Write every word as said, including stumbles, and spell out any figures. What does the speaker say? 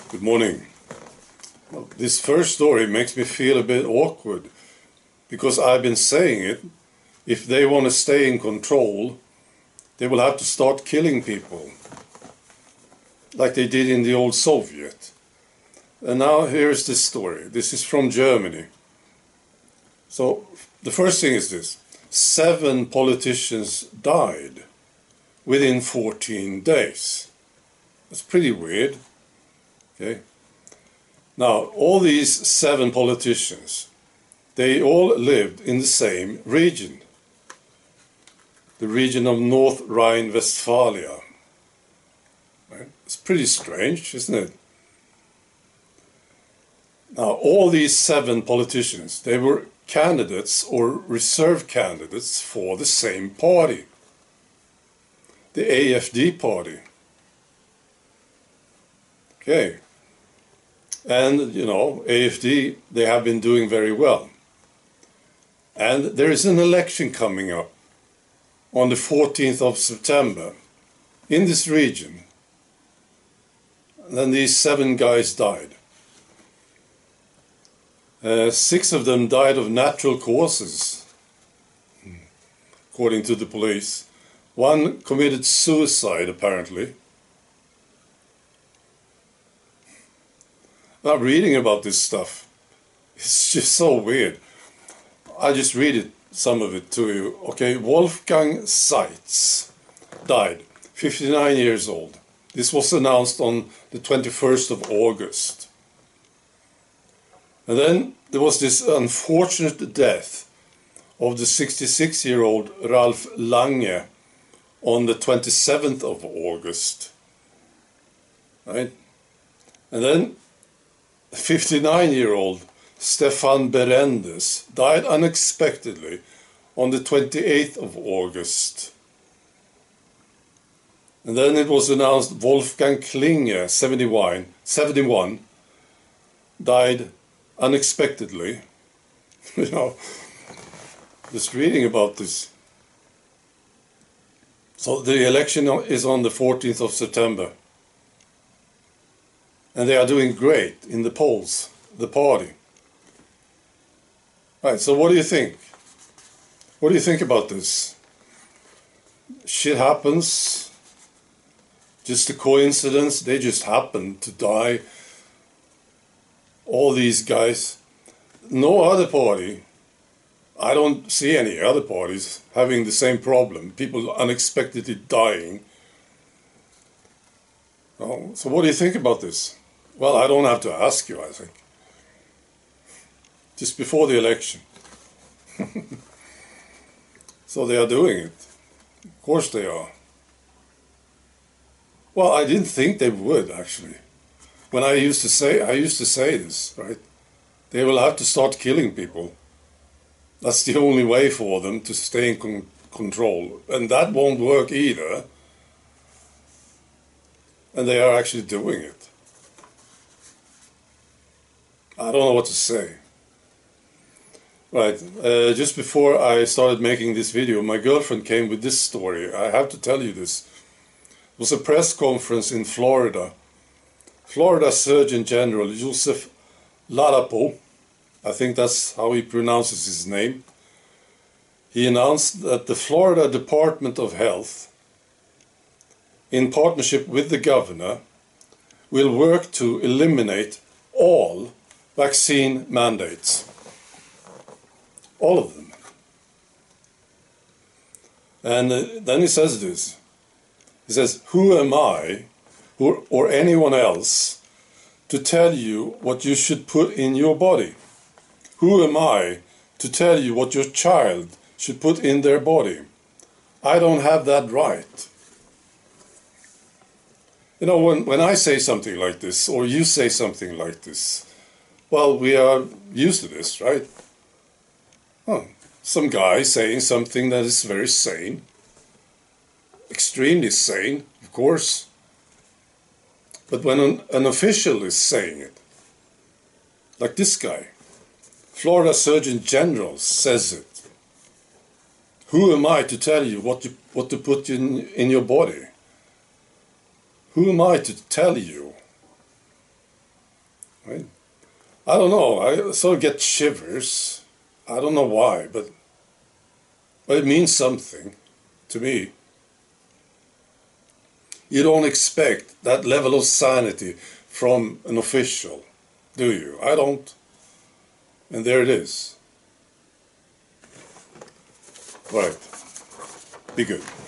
Good morning. Well, this first story makes me feel a bit awkward because I've been saying it. If they want to stay in control, they will have to start killing people like they did in the old Soviet. And now here's this story. This is from Germany. So the first thing is this. Seven politicians died within fourteen days. That's pretty weird. Okay. Now, all these seven politicians, they all lived in the same region. The region of North Rhine-Westphalia. Right? It's pretty strange, isn't it? Now, all these seven politicians, they were candidates or reserve candidates for the same party. The A F D party. Okay. And, you know, A F D, they have been doing very well. And there is an election coming up on the fourteenth of September in this region. And then these seven guys died. Uh, six of them died of natural causes, according to the police. One committed suicide, apparently. Now, reading about this stuff, it's just so weird. I just read it, some of it to you. Okay, Wolfgang Seitz died, fifty-nine years old. This was announced on the twenty-first of August. And then there was this unfortunate death of the sixty-six-year-old Ralf Lange on the twenty-seventh of August. Right? And then fifty-nine-year-old Stefan Berendes died unexpectedly on the twenty-eighth of August. And then it was announced Wolfgang Klinge, seventy-one, seventy-one, died unexpectedly. You know, just reading about this. So the election is on the fourteenth of September. And they are doing great in the polls, the party. Right, so what do you think? What do you think about this? Shit happens. Just a coincidence. They just happen to die. All these guys. No other party. I don't see any other parties having the same problem. People unexpectedly dying. Oh, so what do you think about this? Well, I don't have to ask you, I think. Just before the election. So they are doing it. Of course they are. Well, I didn't think they would, actually. When I used to say, I used to say this, right? They will have to start killing people. That's the only way for them to stay in con control. And that won't work either. And they are actually doing it. I don't know what to say. Right, uh, just before I started making this video, my girlfriend came with this story. I have to tell you this. It was a press conference in Florida. Florida Surgeon General Joseph Ladapo, I think that's how he pronounces his name, he announced that the Florida Department of Health, in partnership with the governor, will work to eliminate all vaccine mandates. All of them. And uh, then he says this. He says, who am I, or, or anyone else, to tell you what you should put in your body? Who am I to tell you what your child should put in their body? I don't have that right. You know, when, when I say something like this, or you say something like this, well, we are used to this, right? Oh, some guy saying something that is very sane. Extremely sane, of course. But when an, an official is saying it, like this guy, Florida Surgeon General says it, who am I to tell you what, you, what to put in, in your body? Who am I to tell you right? I don't know. I sort of get shivers. I don't know why, but but it means something to me. You don't expect that level of sanity from an official, do you? I don't. And there it is. Right. Be good.